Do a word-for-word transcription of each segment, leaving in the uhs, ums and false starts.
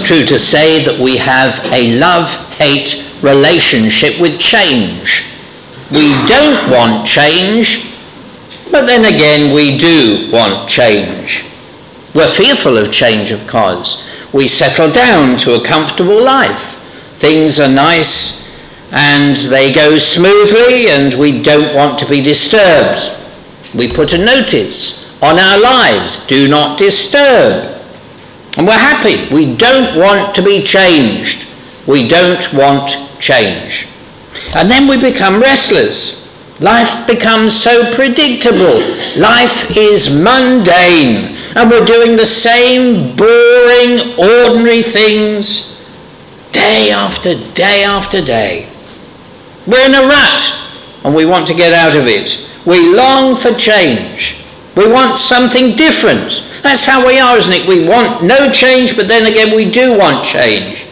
true to say that we have a love-hate relationship with change. We don't want change, but then again we do want change. We're fearful of change, of course. We settle down to a comfortable life. Things are nice and they go smoothly, and we don't want to be disturbed. We put a notice on our lives, do not disturb. And we're happy. We don't want to be changed. We don't want change. And then we become restless. Life becomes so predictable. Life is mundane. And we're doing the same boring, ordinary things day after day after day. We're in a rut and we want to get out of it. We long for change. We want something different. That's how we are, isn't it? We want no change, but then again we do want change.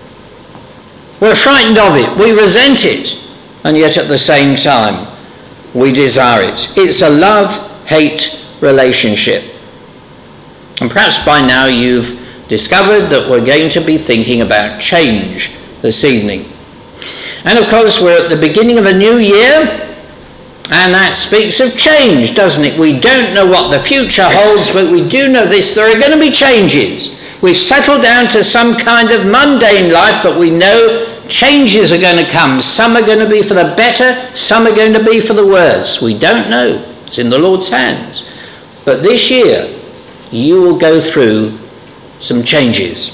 We're frightened of it. We resent it. And yet at the same time, we desire it. It's a love-hate relationship. And perhaps by now you've discovered that we're going to be thinking about change this evening. And of course we're at the beginning of a new year, and that speaks of change, doesn't it? We don't know what the future holds, but we do know this: there are going to be changes. We've settled down to some kind of mundane life, but we know changes are going to come. Some are going to be for the better, some are going to be for the worse. We don't know. It's in the Lord's hands. But this year, you will go through some changes.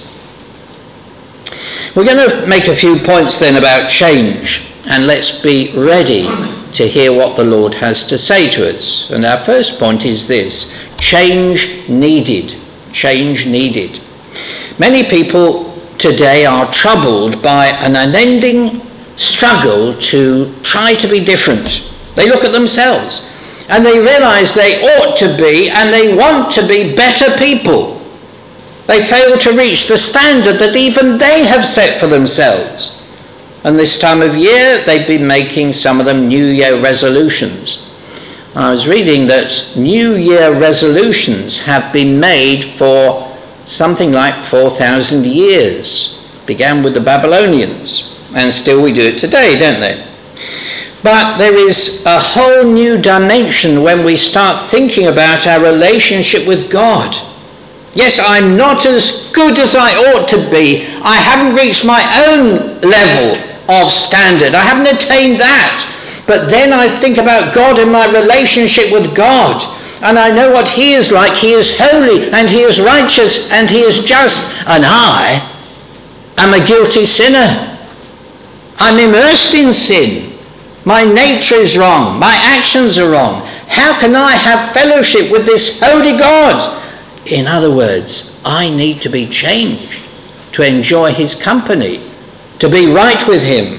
We're going to make a few points then about change, and let's be ready to hear what the Lord has to say to us. And our first point is this: change needed. Change needed. Many people today are troubled by an unending struggle to try to be different. They look at themselves and they realize they ought to be, and they want to be, better people. They fail to reach the standard that even they have set for themselves. And this time of year, they've been making, some of them, New Year resolutions. I was reading that New Year resolutions have been made for something like four thousand years. Began with the Babylonians, and still we do it today, don't they? But there is a whole new dimension when we start thinking about our relationship with God. Yes, I'm not as good as I ought to be. I haven't reached my own level of standard. I haven't attained that. But then I think about God and my relationship with God, and I know what he is like. He is holy, and he is righteous, and he is just, and I am a guilty sinner. I'm immersed in sin. My nature is wrong. My actions are wrong. How can I have fellowship with this holy God? In other words, I need to be changed to enjoy his company, to be right with him.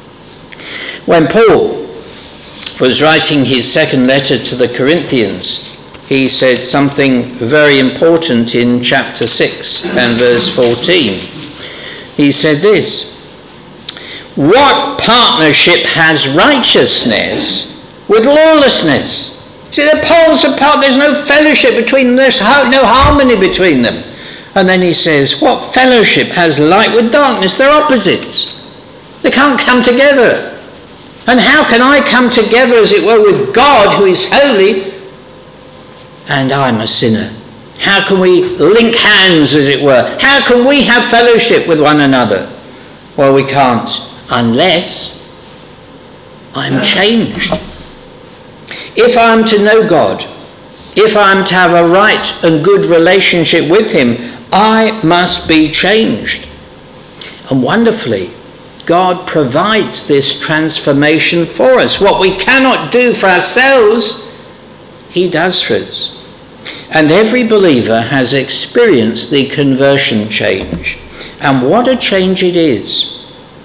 When Paul was writing his second letter to the Corinthians, he said something very important in chapter six and verse fourteen. He said this: what partnership has righteousness with lawlessness? See, they're poles apart. There's no fellowship between them. There's no harmony between them. And then he says, what fellowship has light with darkness? They're opposites. They can't come together. And how can I come together, as it were, with God, who is holy, and I'm a sinner? How can we link hands, as it were? How can we have fellowship with one another? Well, we can't unless I'm changed. If I'm to know God, if I'm to have a right and good relationship with him, I must be changed. And wonderfully, God provides this transformation for us. What we cannot do for ourselves, he does for us. And every believer has experienced the conversion change. And what a change it is.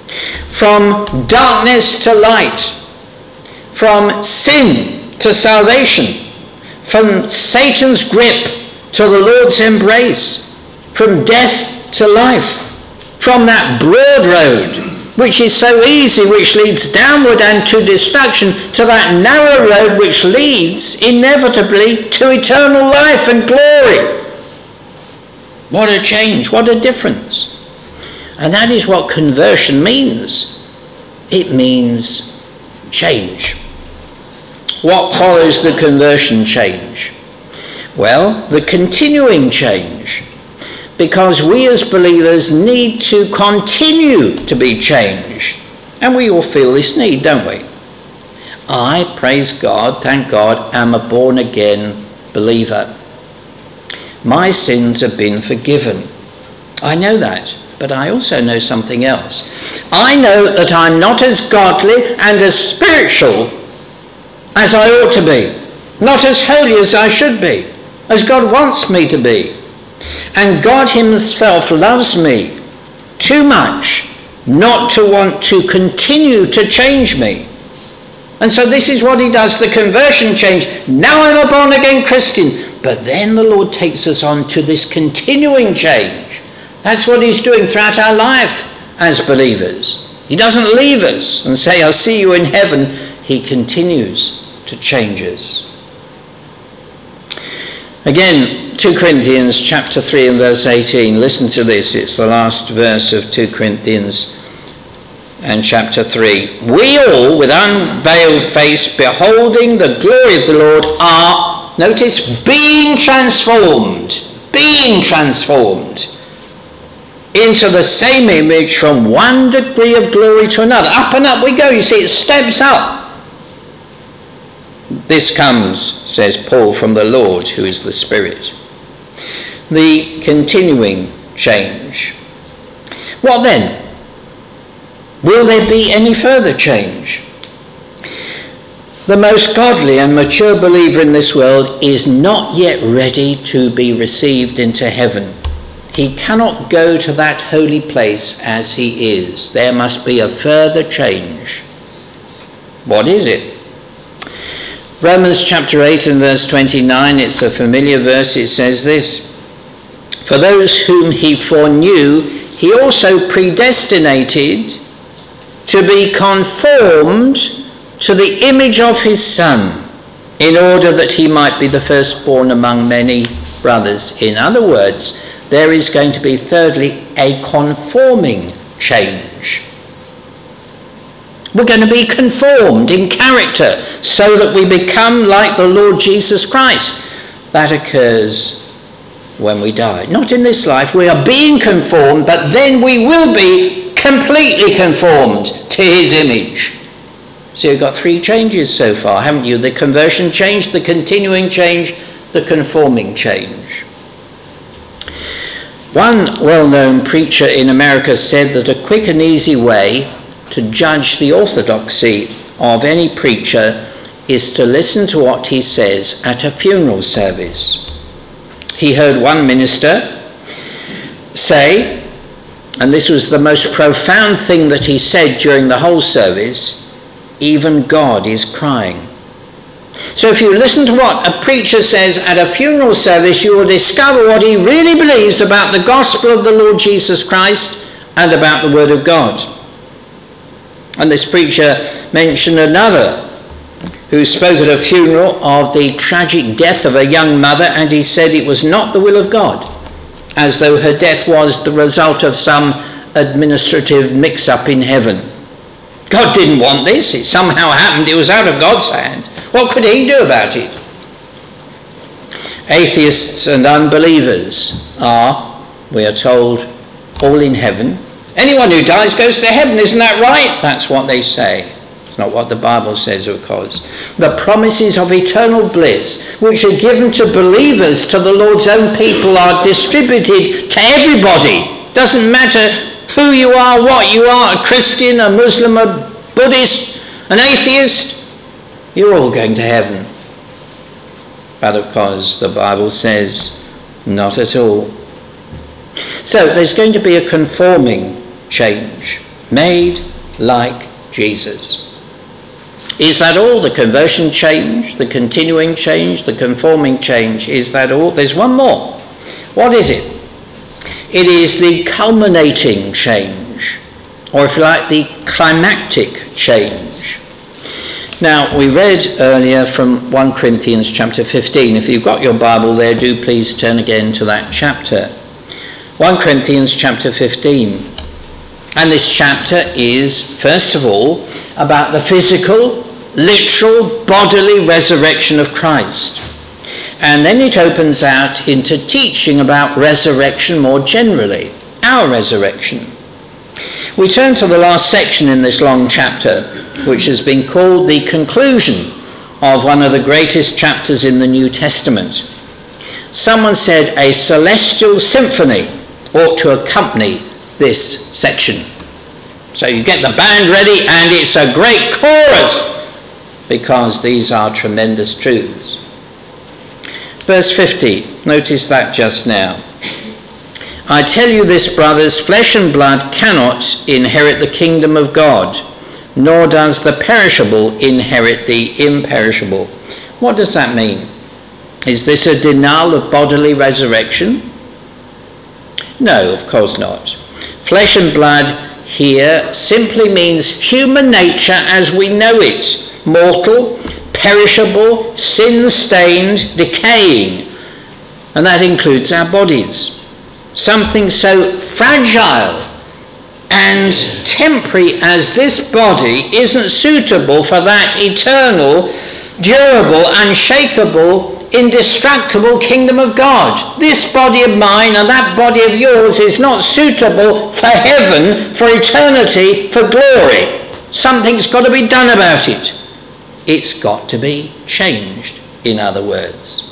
From darkness to light, from sin to salvation, from Satan's grip to the Lord's embrace, from death to life, from that broad road which is so easy, which leads downward and to destruction, to that narrow road which leads inevitably to eternal life and glory. What a change, what a difference. And that is what conversion means. It means change. What follows the conversion change? Well, the continuing change. Because we as believers need to continue to be changed. And we all feel this need, don't we? I, praise God, thank God, am a born-again believer. My sins have been forgiven. I know that, but I also know something else. I know that I'm not as godly and as spiritual as I ought to be. Not as holy as I should be, as God wants me to be. And God himself loves me too much not to want to continue to change me. And so this is what he does, the conversion change. Now I'm a born-again Christian. But then the Lord takes us on to this continuing change. That's what he's doing throughout our life as believers. He doesn't leave us and say, I'll see you in heaven. He continues to change us. Again, Second Corinthians chapter three and verse eighteen. Listen to this. It's the last verse of Second Corinthians and chapter three. We all, with unveiled face, beholding the glory of the Lord, are, notice, being transformed, being transformed into the same image from one degree of glory to another. Up and up we go. You see, it steps up. This comes, says Paul, from the Lord, who is the Spirit. The continuing change. What then? Will there be any further change? The most godly and mature believer in this world is not yet ready to be received into heaven. He cannot go to that holy place as he is. There must be a further change. What is it? Romans chapter eight and verse twenty-nine, it's a familiar verse. It says this: For those whom he foreknew, he also predestinated to be conformed to the image of his Son, in order that he might be the firstborn among many brothers. In other words, there is going to be, thirdly, a conforming change. We're going to be conformed in character so that we become like the Lord Jesus Christ. That occurs when we die. Not in this life. We are being conformed, but then we will be completely conformed to his image. So you've got three changes so far, haven't you? The conversion change, the continuing change, the conforming change. One well-known preacher in America said that a quick and easy way to judge the orthodoxy of any preacher is to listen to what he says at a funeral service. He heard one minister say, and this was the most profound thing that he said during the whole service, even God is crying. So if you listen to what a preacher says at a funeral service, you will discover what he really believes about the gospel of the Lord Jesus Christ and about the Word of God. And this preacher mentioned another who spoke at a funeral of the tragic death of a young mother, and he said it was not the will of God, as though her death was the result of some administrative mix-up in heaven. God didn't want this. It somehow happened. It was out of God's hands. What could he do about it? Atheists and unbelievers are, we are told, all in heaven. Anyone who dies goes to heaven. Isn't that right? That's what they say. It's not what the Bible says, of course. The promises of eternal bliss, which are given to believers, to the Lord's own people, are distributed to everybody. Doesn't matter who you are, what you are, a Christian, a Muslim, a Buddhist, an atheist, you're all going to heaven. But of course, the Bible says, not at all. So there's going to be a conforming change, made like Jesus. Is that all? The conversion change, the continuing change, the conforming change, is that all? There's one more. What is it? It is the culminating change, or if you like, the climactic change. Now, we read earlier from First Corinthians chapter fifteen. If you've got your Bible there, do please turn again to that chapter. First Corinthians chapter fifteen. And this chapter is, first of all, about the physical, literal, bodily resurrection of Christ. And then it opens out into teaching about resurrection more generally, our resurrection. We turn to the last section in this long chapter, which has been called the conclusion of one of the greatest chapters in the New Testament. Someone said a celestial symphony ought to accompany this section. So you get the band ready and it's a great chorus, because these are tremendous truths. Verse fifty, notice that just now. I tell you this, brothers, flesh and blood cannot inherit the kingdom of God, nor does the perishable inherit the imperishable. What does that mean? Is this a denial of bodily resurrection? No, of course not. Flesh and blood here simply means human nature as we know it, mortal, perishable, sin-stained, decaying, and that includes our bodies. Something so fragile and temporary as this body isn't suitable for that eternal, durable, unshakable, indestructible kingdom of God. This body of mine and that body of yours is not suitable for heaven, for eternity, for glory. Something's got to be done about it. It's got to be changed, in other words.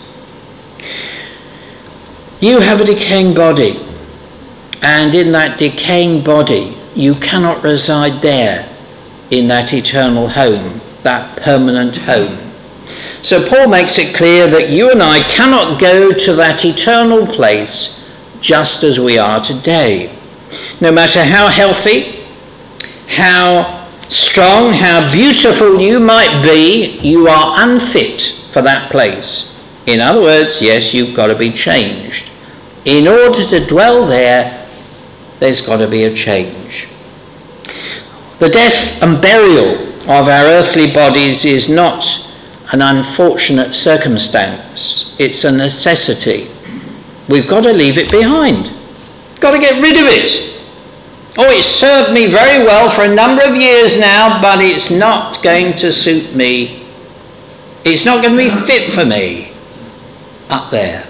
You have a decaying body, and in that decaying body, you cannot reside there in that eternal home, that permanent home. So Paul makes it clear that you and I cannot go to that eternal place just as we are today. No matter how healthy, how strong, how beautiful you might be, you are unfit for that place. In other words, yes, you've got to be changed. In order to dwell there, there's got to be a change. The death and burial of our earthly bodies is not an unfortunate circumstance. It's a necessity. We've got to leave it behind. Got to get rid of it. Oh, it's served me very well for a number of years now, but it's not going to suit me. It's not going to be fit for me up there.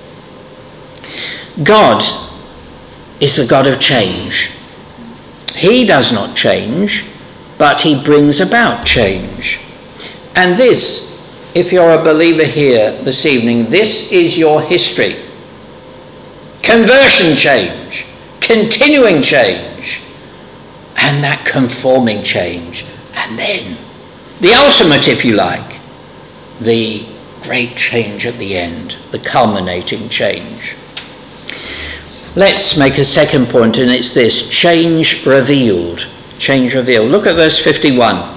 God is the God of change. He does not change, but he brings about change. And this, if you're a believer here this evening, this is your history. Conversion change, continuing change, and that conforming change. And then, the ultimate, if you like, the great change at the end, the culminating change. Let's make a second point, and it's this: change revealed. Change revealed. Look at verse fifty-one.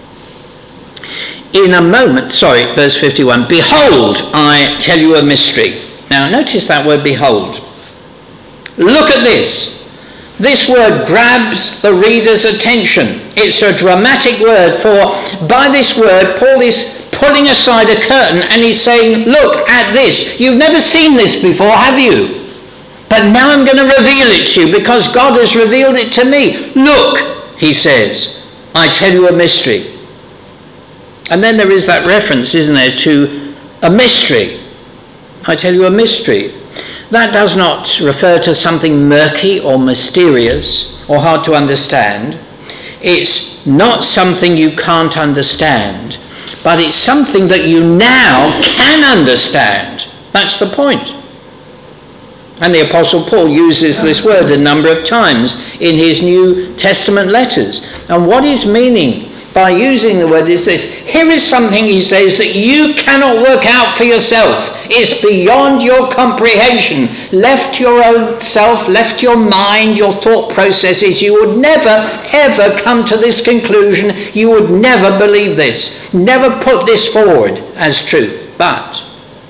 In a moment, sorry, verse fifty-one, behold, I tell you a mystery. Now, notice that word behold. Look at this. This word grabs the reader's attention. It's a dramatic word, for by this word, Paul is pulling aside a curtain and he's saying, look at this. You've never seen this before, have you? But now I'm going to reveal it to you because God has revealed it to me. Look, he says, I tell you a mystery. And then there is that reference, isn't there, to a mystery. I tell you a mystery. That does not refer to something murky or mysterious or hard to understand. It's not something you can't understand, but it's something that you now can understand. That's the point. And the Apostle Paul uses this word a number of times in his New Testament letters. And what he's meaning by using the word is this: here is something, he says, that you cannot work out for yourself. It's beyond your comprehension. Left your own self, left your mind, your thought processes, you would never, ever come to this conclusion. You would never believe this. Never put this forward as truth. But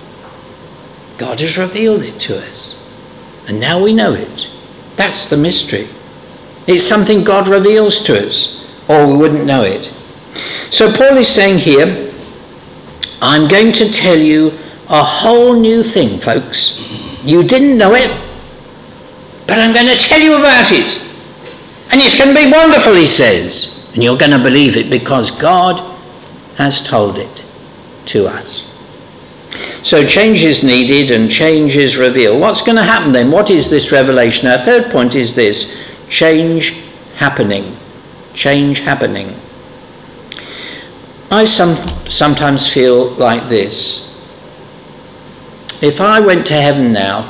God has revealed it to us. And now we know it. That's the mystery. It's something God reveals to us, or we wouldn't know it. So Paul is saying here, I'm going to tell you a whole new thing, folks. You didn't know it, but I'm going to tell you about it. And it's going to be wonderful, he says. And you're going to believe it because God has told it to us. So change is needed and change is revealed. What's going to happen then? What is this revelation? Our third point is this: change happening. Change happening. I some, sometimes feel like this. If I went to heaven now,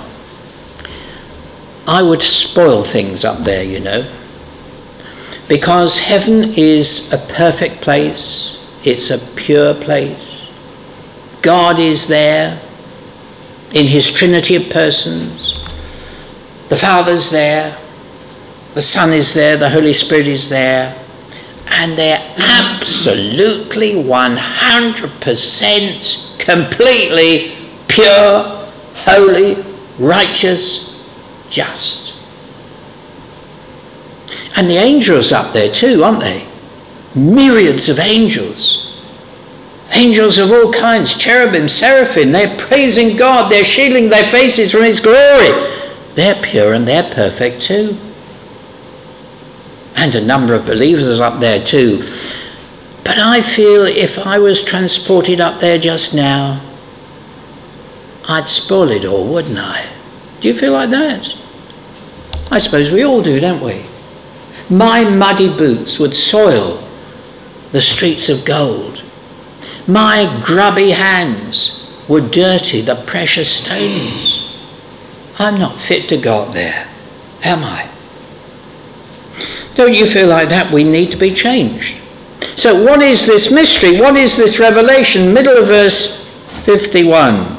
I would spoil things up there, you know. Because heaven is a perfect place. It's a pure place. God is there in his Trinity of persons. The Father's there. The Son is there. The Holy Spirit is there. And they're absolutely one hundred percent completely pure, holy, righteous, just. And the angels up there too, aren't they? Myriads of angels. Angels of all kinds, cherubim, seraphim, they're praising God, they're shielding their faces from his glory. They're pure and they're perfect too. And a number of believers up there too. But I feel if I was transported up there just now, I'd spoil it all, wouldn't I? Do you feel like that? I suppose we all do, don't we? My muddy boots would soil the streets of gold. My grubby hands would dirty the precious stones. I'm not fit to go up there, am I? Don't you feel like that? We need to be changed. So what is this mystery? What is this revelation? Middle of verse fifty-one.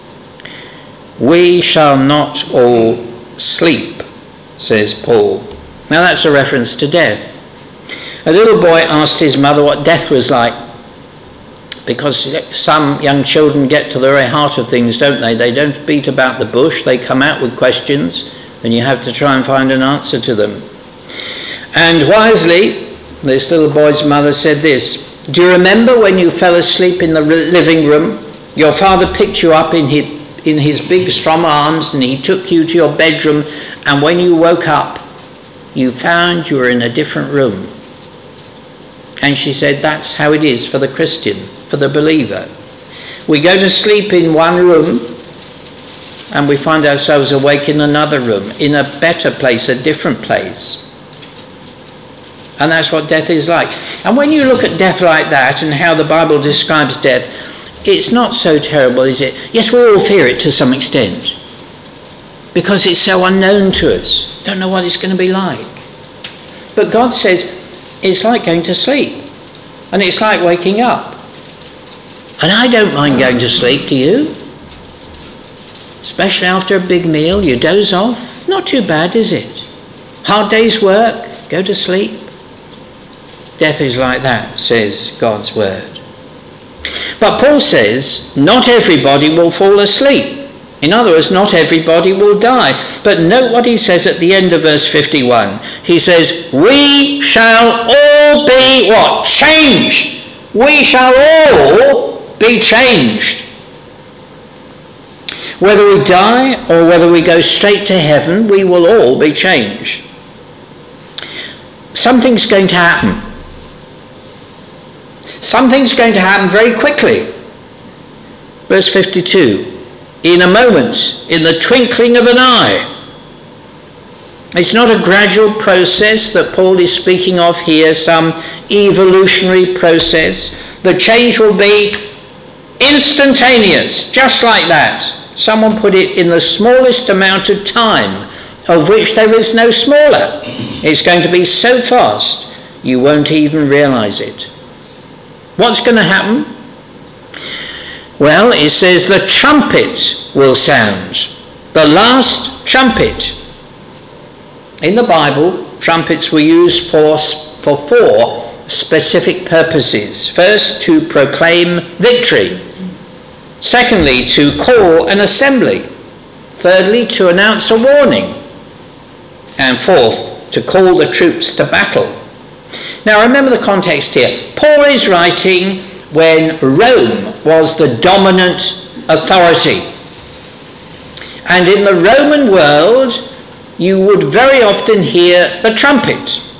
We shall not all sleep, says Paul. Now that's a reference to death. A little boy asked his mother what death was like, because some young children get to the very heart of things, don't they? They don't beat about the bush, they come out with questions, and you have to try and find an answer to them. And wisely, this little boy's mother said this: do you remember when you fell asleep in the living room? Your father picked you up in his, in his big strong arms and he took you to your bedroom, and when you woke up, you found you were in a different room. And she said that's how it is for the Christian, for the believer. We go to sleep in one room and we find ourselves awake in another room, in a better place, a different place. And that's what death is like. And when you look at death like that and how the Bible describes death, it's not so terrible, is it? Yes, we all fear it to some extent, because it's so unknown to us. Don't know what it's going to be like. But God says it's like going to sleep, and it's like waking up. And I don't mind going to sleep, do you? Especially after a big meal, you doze off. It's not too bad, is it? Hard day's work, go to sleep. Death is like that, says God's word. But Paul says not everybody will fall asleep. In other words, not everybody will die. But note what he says at the end of verse fifty-one. He says, we shall all be what? Changed. We shall all be changed. Whether we die or whether we go straight to heaven, we will all be changed. Something's going to happen. Something's going to happen very quickly. Verse fifty-two. In a moment, in the twinkling of an eye. It's not a gradual process that Paul is speaking of here, some evolutionary process. The change will be instantaneous, just like that. Someone put it in the smallest amount of time, of which there is no smaller. It's going to be so fast, you won't even realize it. What's going to happen? Well, it says the trumpet will sound. The last trumpet. In the Bible, trumpets were used for, for four specific purposes. First, to proclaim victory. Secondly, to call an assembly. Thirdly, to announce a warning. And fourth, to call the troops to battle. Now remember the context here. Paul is writing when Rome was the dominant authority. And in the Roman world, you would very often hear the trumpet.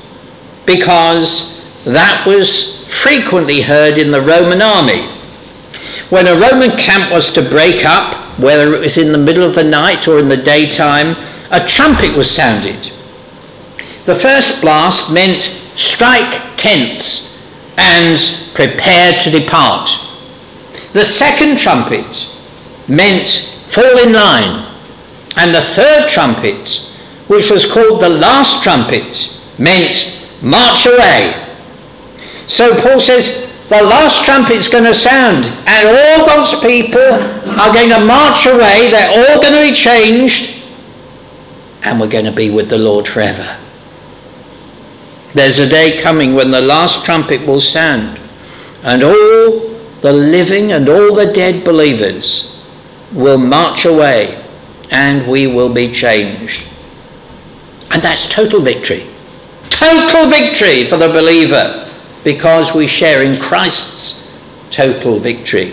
because that was frequently heard in the Roman army. When a Roman camp was to break up, whether it was in the middle of the night or in the daytime, a trumpet was sounded. The first blast meant strike tents and prepare to depart. The second trumpet meant fall in line. And the third trumpet, which was called the last trumpet, meant march away. So Paul says the last trumpet's going to sound and all God's people are going to march away. They're all going to be changed and we're going to be with the Lord forever. There's a day coming when the last trumpet will sound and all the living and all the dead believers will march away and we will be changed. And that's total victory. Total victory for the believer, because we share in Christ's total victory.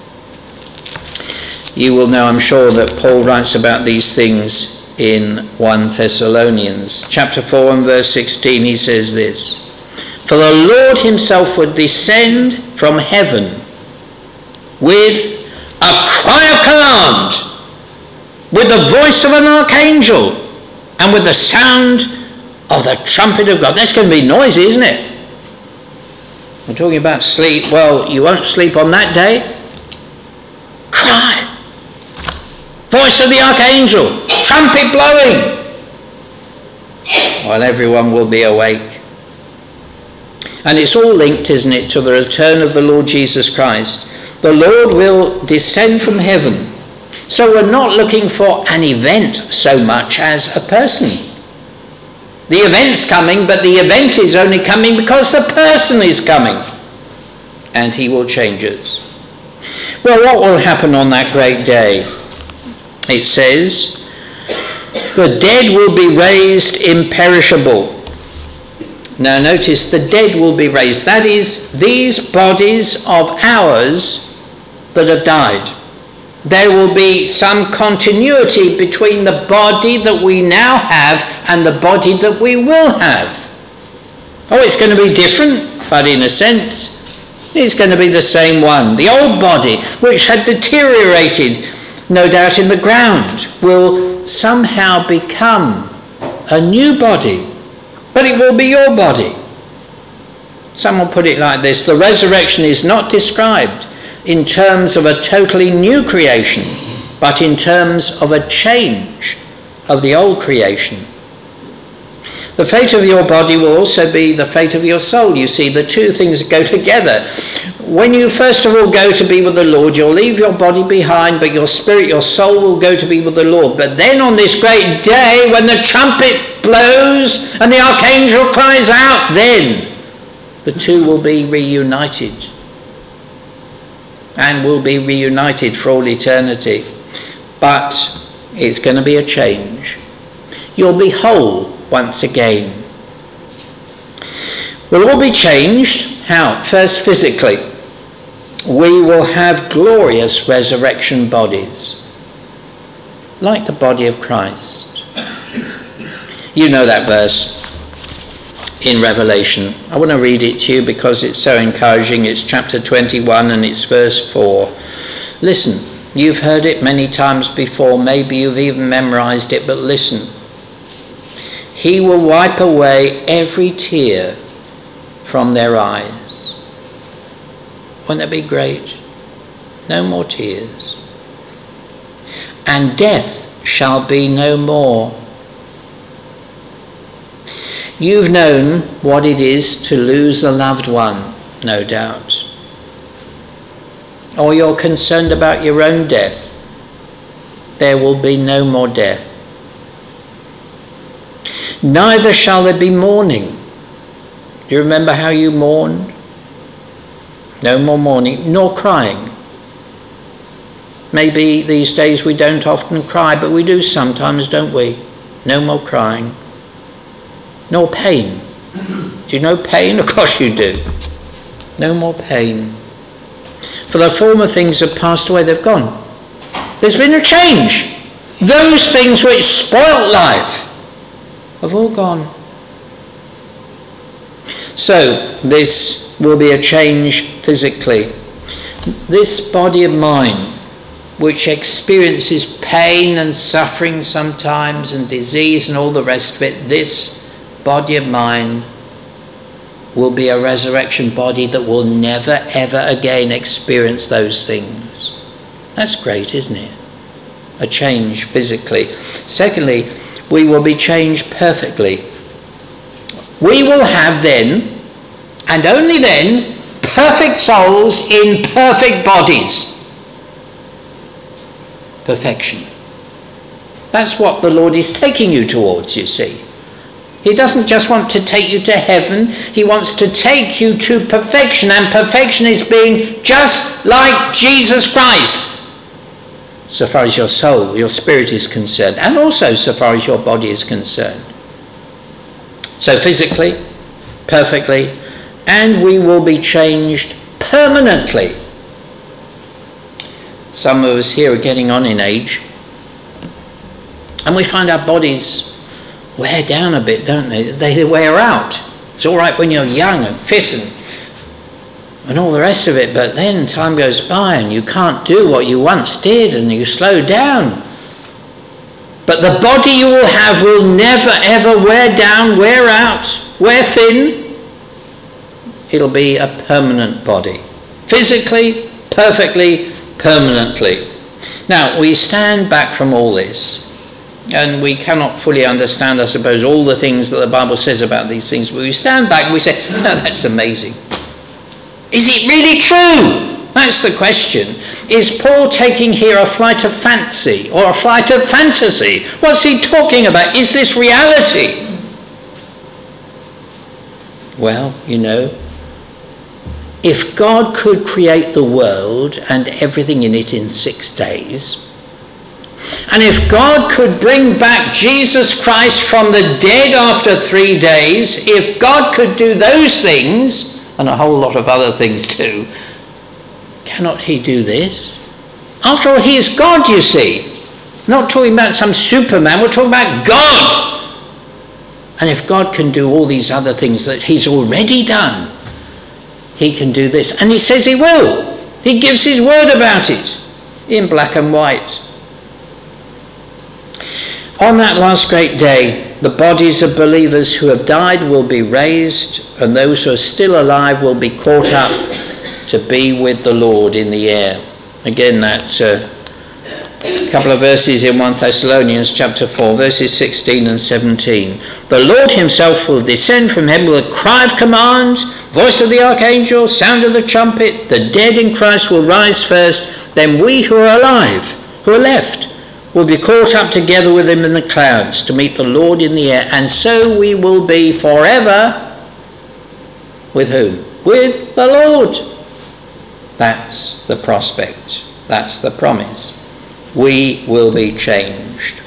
You will know, I'm sure, that Paul writes about these things in First Thessalonians. Chapter four and verse sixteen, he says this: "For the Lord himself would descend from heaven with a cry of command, with the voice of an archangel, and with the sound of the trumpet of God." That's going to be noisy, isn't it? We're talking about sleep. Well, you won't sleep on that day. Cry. Voice of the archangel. Trumpet blowing. While everyone will be awake. And it's all linked, isn't it, to the return of the Lord Jesus Christ. The Lord will descend from heaven. So we're not looking for an event so much as a person. The event's coming, but the event is only coming because the person is coming. And he will change us. Well, what will happen on that great day? It says, the dead will be raised imperishable. Now notice, the dead will be raised. That is, these bodies of ours that have died. There will be some continuity between the body that we now have and the body that we will have. Oh, it's going to be different, but in a sense, it's going to be the same one. The old body, which had deteriorated, no doubt, in the ground, will somehow become a new body. But it will be your body. Someone put it like this: the resurrection is not described in terms of a totally new creation, but in terms of a change of the old creation. The fate of your body will also be the fate of your soul. You see, the two things go together. When you first of all go to be with the Lord, you'll leave your body behind, but your spirit, your soul will go to be with the Lord. But then on this great day, when the trumpet blows and the archangel cries out, then the two will be reunited. And will be reunited for all eternity. But it's going to be a change. You'll be whole once again. We'll all be changed. How? First, physically. We will have glorious resurrection bodies, like the body of Christ. You know that verse in Revelation. I want to read it to you because it's so encouraging. It's chapter twenty-one and it's verse four. Listen, you've heard it many times before. Maybe you've even memorized it, but listen. He will wipe away every tear from their eyes. Wouldn't that be great? No more tears. And death shall be no more. You've known what it is to lose a loved one, no doubt. Or you're concerned about your own death. There will be no more death. Neither shall there be mourning. Do you remember how you mourned? No more mourning, nor crying. Maybe these days we don't often cry, but we do sometimes, don't we? No more crying. Nor pain. Do you know pain? Of course you do. No more pain. For the former things have passed away, they've gone. There's been a change. Those things which spoilt life have all gone. So this will be a change physically. This body of mine, which experiences pain and suffering sometimes and disease and all the rest of it, this body of mine will be a resurrection body that will never ever again experience those things. That's great, isn't it? A change physically. Secondly, we will be changed perfectly. We will have then, and only then, perfect souls in perfect bodies. Perfection. That's what the Lord is taking you towards, you see. He doesn't just want to take you to heaven, he wants to take you to perfection, and perfection is being just like Jesus Christ, so far as your soul, your spirit is concerned, and also so far as your body is concerned. So physically, perfectly, and we will be changed permanently. Some of us here are getting on in age, and we find our bodies wear down a bit, don't they? They wear out. It's all right when you're young and fit and, and all the rest of it, but then time goes by and you can't do what you once did and you slow down. But the body you will have will never ever wear down, wear out, wear thin. It'll be a permanent body. Physically, perfectly, permanently. Now, we stand back from all this, and we cannot fully understand, I suppose, all the things that the Bible says about these things, but we stand back and we say, no, that's amazing. Is it really true? That's the question. Is Paul taking here a flight of fancy or a flight of fantasy? What's he talking about? Is this reality? Well, you know, if God could create the world and everything in it in six days, and if God could bring back Jesus Christ from the dead after three days, if God could do those things, and a whole lot of other things too, cannot he do this? After all, he is God, you see. Not talking about some Superman, we're talking about God. And if God can do all these other things that he's already done, he can do this. And he says he will. He gives his word about it in black and white. On that last great day, the bodies of believers who have died will be raised, and those who are still alive will be caught up to be with the Lord in the air. Again, that's a couple of verses in First Thessalonians chapter four, verses sixteen and seventeen. The Lord himself will descend from heaven with a cry of command, voice of the archangel, sound of the trumpet. The dead in Christ will rise first, then we who are alive, who are left, will be caught up together with him in the clouds to meet the Lord in the air, and so we will be forever with whom? With the Lord. That's the prospect. That's the promise. We will be changed.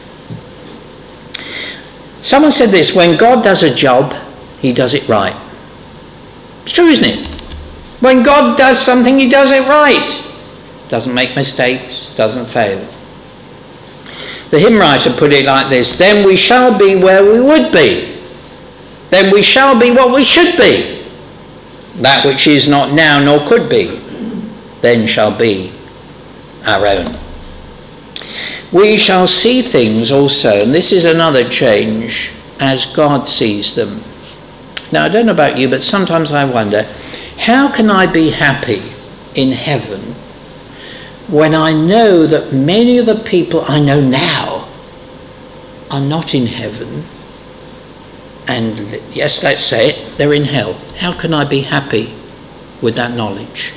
Someone said this: when God does a job, he does it right. It's true, isn't it? When God does something, he does it right. Doesn't make mistakes, doesn't fail. The hymn writer put it like this: then we shall be where we would be. Then we shall be what we should be. That which is not now nor could be, then shall be our own. We shall see things also, and this is another change, as God sees them. Now, I don't know about you, but sometimes I wonder, how can I be happy in heaven when I know that many of the people I know now are not in heaven, and yes, let's say it, they're in hell? How can I be happy with that knowledge?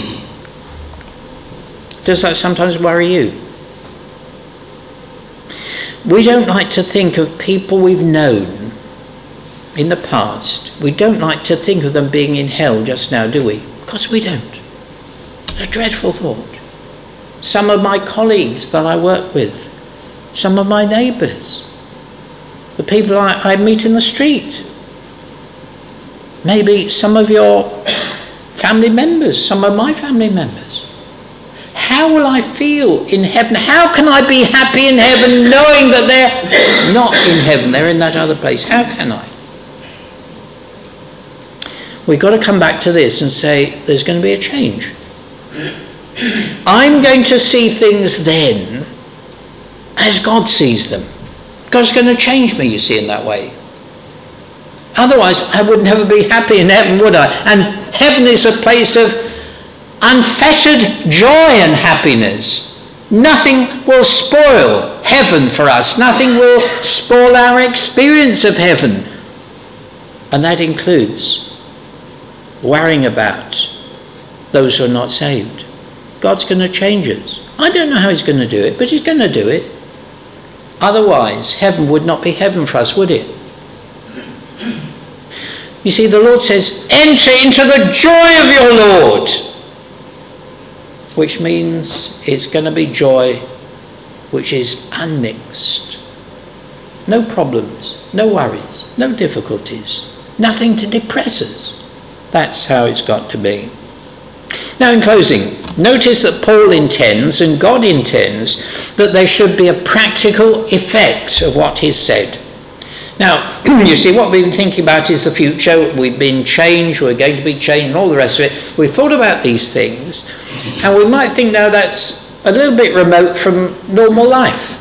Does that sometimes worry you? We don't like to think of people we've known in the past. We don't like to think of them being in hell just now, do we? Because we don't. It's a dreadful thought. Some of my colleagues that I work with, some of my neighbours, the people I, I meet in the street, maybe some of your family members, some of my family members. How will I feel in heaven? How can I be happy in heaven knowing that they're not in heaven, they're in that other place? How can I? we've got to come back to this and say there's going to be a change. I'm going to see things then as God sees them. God's going to change me, you see, in that way. Otherwise, I would never be happy in heaven, would I? And heaven is a place of unfettered joy and happiness. Nothing will spoil heaven for us. Nothing will spoil our experience of heaven. And that includes worrying about those who are not saved. God's going to change us. I don't know how he's going to do it, but he's going to do it. Otherwise, heaven would not be heaven for us, would it? You see, the Lord says, enter into the joy of your Lord. Which means it's going to be joy which is unmixed. No problems, no worries, no difficulties, nothing to depress us. That's how it's got to be. Now, in closing, notice that Paul intends and God intends that there should be a practical effect of what he's said. Now, you see, what we've been thinking about is the future. We've been changed, we're going to be changed, and all the rest of it. We've thought about these things, and we might think, now that's a little bit remote from normal life.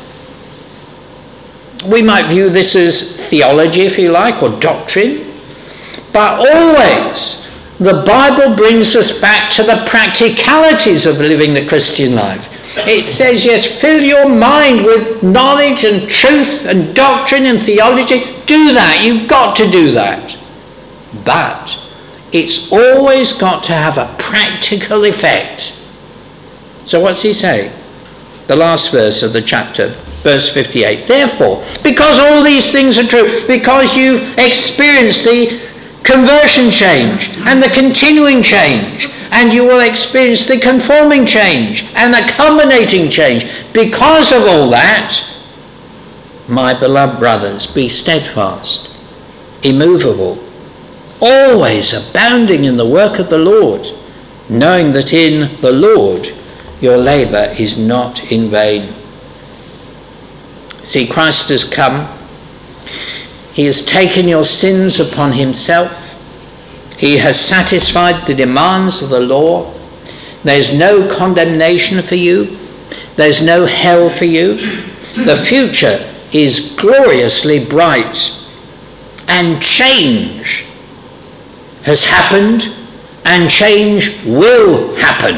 We might view this as theology, if you like, or doctrine, but always the Bible brings us back to the practicalities of living the Christian life. It says, yes, fill your mind with knowledge and truth and doctrine and theology. Do that. You've got to do that. But it's always got to have a practical effect. So what's he say? The last verse of the chapter, verse fifty-eight. Therefore, because all these things are true, because you've experienced the conversion change and the continuing change, and you will experience the conforming change and the culminating change. Because of all that, my beloved brothers, be steadfast, immovable, always abounding in the work of the Lord, knowing that in the Lord your labour is not in vain. See, Christ has come. He has taken your sins upon himself. He has satisfied the demands of the law. There's no condemnation for you. There's no hell for you. The future is gloriously bright. And change has happened, and change will happen.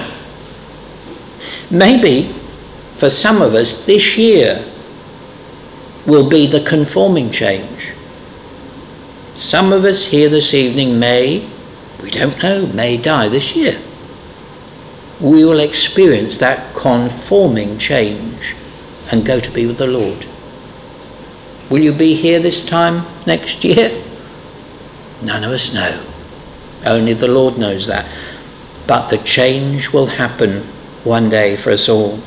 Maybe for some of us this year will be the conforming change. Some of us here this evening may, we don't know, may die this year. We will experience that conforming change and go to be with the Lord. Will you be here this time next year? None of us know. Only the Lord knows that. But the change will happen one day for us all.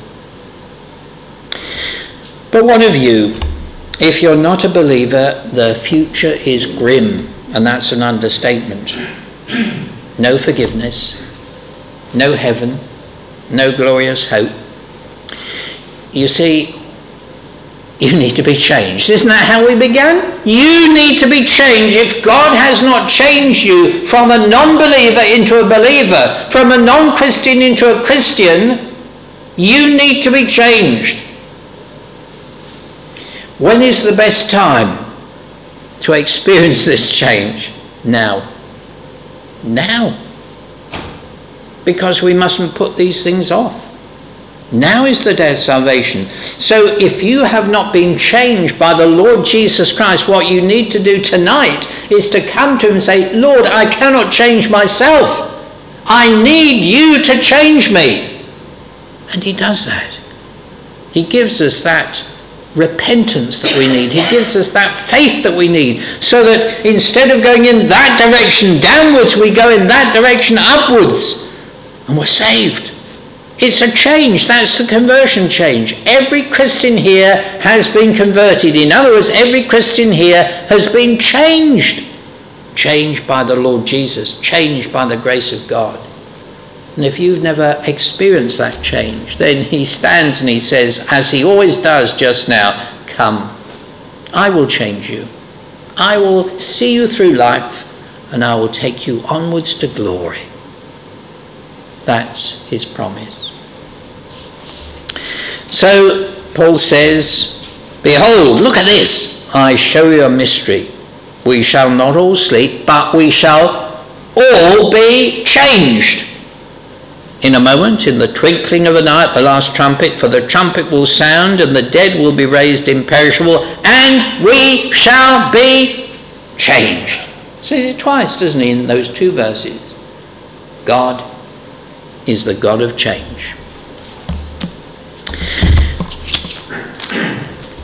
But one of you, if you're not a believer, the future is grim, and that's an understatement. No forgiveness, no heaven, no glorious hope. You see, you need to be changed. Isn't that how we began? You need to be changed. If God has not changed you from a non-believer into a believer, from a non-Christian into a Christian, you need to be changed. When is the best time to experience this change? Now. Now. Because we mustn't put these things off. Now is the day of salvation. So if you have not been changed by the Lord Jesus Christ, what you need to do tonight is to come to him and say, Lord, I cannot change myself. I need you to change me. And he does that. He gives us that repentance that we need. He gives us that faith that we need, so that instead of going in that direction downwards, we go in that direction upwards, and we're saved. It's a change. That's the conversion change. Every Christian here has been converted. In other words, every Christian here has been changed. Changed by the Lord Jesus. Changed by the grace of God. And if you've never experienced that change, then he stands and he says, as he always does just now, come, I will change you. I will see you through life, and I will take you onwards to glory. That's his promise. So Paul says, behold, look at this, I show you a mystery. We shall not all sleep, but we shall all be changed. In a moment, in the twinkling of an eye at the last trumpet, for the trumpet will sound, and the dead will be raised imperishable, and we shall be changed. Says it twice, doesn't he, in those two verses? God is the God of change.